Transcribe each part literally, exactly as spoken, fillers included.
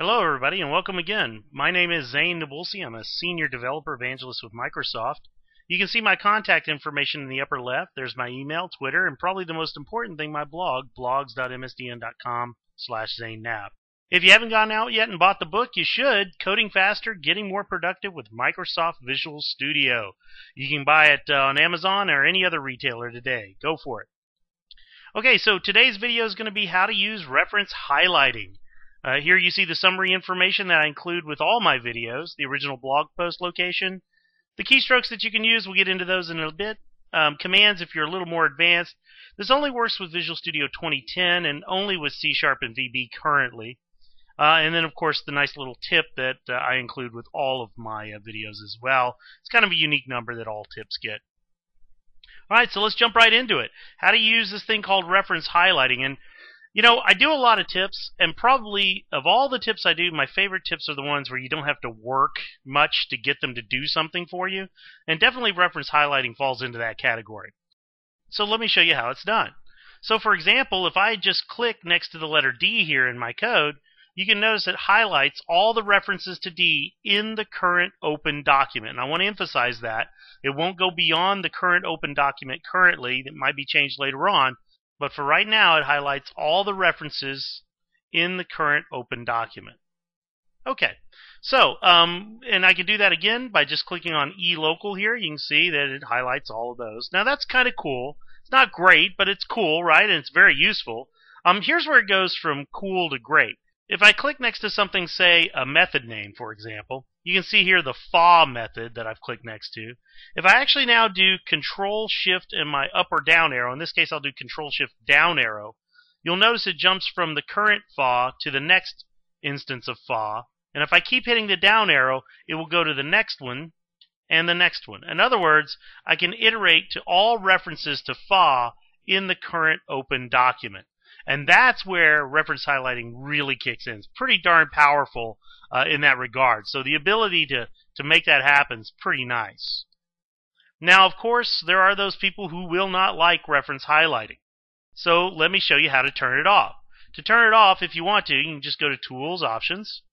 Hello, everybody, and welcome again. My name is Zane Nabulsi. I'm a Senior Developer Evangelist with Microsoft. You can see my contact information in the upper left. There's my email, Twitter, and probably the most important thing, my blog, blogs.msdn.com slash ZaneNap. If you haven't gone out yet and bought the book, you should. Coding Faster, Getting More Productive with Microsoft Visual Studio. You can buy it uh, on Amazon or any other retailer today. Go for it. Okay, so today's video is going to be how to use reference highlighting. Uh, here you see the summary information that I include with all my videos, the original blog post location, the keystrokes that you can use. We'll get into those in a bit. Um, commands if you're a little more advanced. This only works with Visual Studio twenty ten and only with C Sharp and V B currently. Uh, and then, of course, the nice little tip that uh, I include with all of my uh, videos as well. It's kind of a unique number that all tips get. All right, so let's jump right into it. How to use this thing called reference highlighting. And you know, I do a lot of tips, and probably of all the tips I do, my favorite tips are the ones where you don't have to work much to get them to do something for you, and definitely reference highlighting falls into that category. So let me show you how it's done. So for example, if I just click next to the letter D here in my code, you can notice it highlights all the references to D in the current open document. And I want to emphasize that. It won't go beyond the current open document currently. That might be changed later on. But for right now, it highlights all the references in the current open document. Okay, so, um, and I can do that again by just clicking on eLocal here. You can see that it highlights all of those. Now, that's kind of cool. It's not great, but it's cool, right? And it's very useful. Um, here's where it goes from cool to great. If I click next to something, say, a method name, for example, you can see here the fa method that I've clicked next to. If I actually now do Control Shift and my up or down arrow, in this case I'll do Control Shift down arrow, you'll notice it jumps from the current fa to the next instance of fa. And if I keep hitting the down arrow, it will go to the next one and the next one. In other words, I can iterate to all references to fa in the current open document. And that's where reference highlighting really kicks in. It's pretty darn powerful uh, in that regard. So the ability to, to make that happen is pretty nice. Now, of course, there are those people who will not like reference highlighting. So let me show you how to turn it off. To turn it off, if you want to, you can just go to Tools, Options,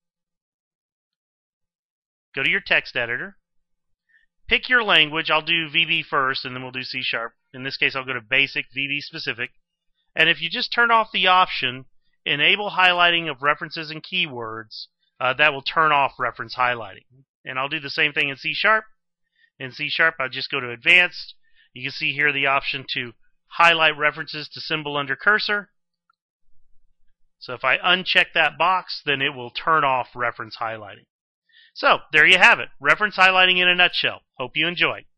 go to your text editor, pick your language. I'll do V B first, and then we'll do C Sharp. In this case, I'll go to Basic, V B Specific. And if you just turn off the option, Enable Highlighting of References and Keywords, uh, that will turn off reference highlighting. And I'll do the same thing in C Sharp. In C Sharp, I'll just go to Advanced. You can see here the option to highlight references to symbol under cursor. So if I uncheck that box, then it will turn off reference highlighting. So there you have it. Reference highlighting in a nutshell. Hope you enjoyed.